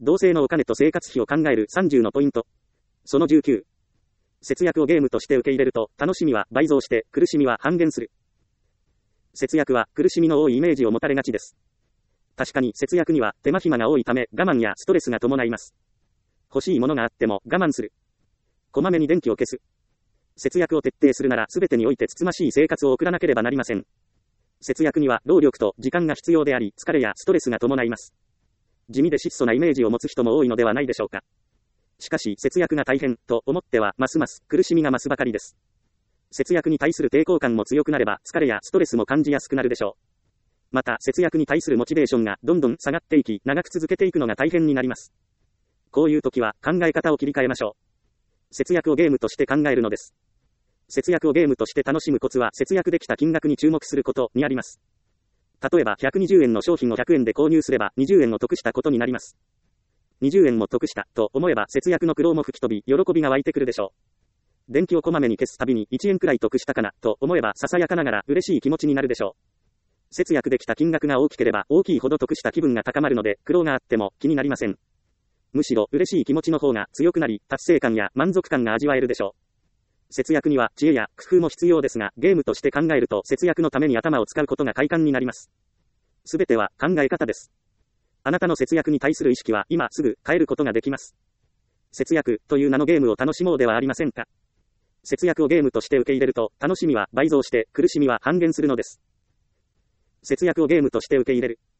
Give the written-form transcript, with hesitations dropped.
同性のお金と生活費を考える30のポイント。その19。節約をゲームとして受け入れると、楽しみは倍増して苦しみは半減する。節約は苦しみの多いイメージを持たれがちです。確かに節約には手間暇が多いため我慢やストレスが伴います。欲しいものがあっても我慢する。こまめに電気を消す。節約を徹底するなら全てにおいてつつましい生活を送らなければなりません。節約には労力と時間が必要であり、疲れやストレスが伴います。地味で質素なイメージを持つ人も多いのではないでしょうか。しかし節約が大変と思ってはますます苦しみが増すばかりです。節約に対する抵抗感も強くなれば疲れやストレスも感じやすくなるでしょう。また節約に対するモチベーションがどんどん下がっていき、長く続けていくのが大変になります。こういう時は考え方を切り替えましょう。節約をゲームとして考えるのです。節約をゲームとして楽しむコツは節約できた金額に注目することにあります。例えば120円の商品を100円で購入すれば20円を得したことになります。20円も得したと思えば節約の苦労も吹き飛び喜びが湧いてくるでしょう。電気をこまめに消すたびに1円くらい得したかなと思えばささやかながら嬉しい気持ちになるでしょう。節約できた金額が大きければ大きいほど得した気分が高まるので苦労があっても気になりません。むしろ嬉しい気持ちの方が強くなり達成感や満足感が味わえるでしょう。節約には知恵や工夫も必要ですがゲームとして考えると節約のために頭を使うことが快感になります。すべては考え方です。あなたの節約に対する意識は今すぐ変えることができます。節約という名のゲームを楽しもうではありませんか。節約をゲームとして受け入れると楽しみは倍増して苦しみは半減するのです。節約をゲームとして受け入れる。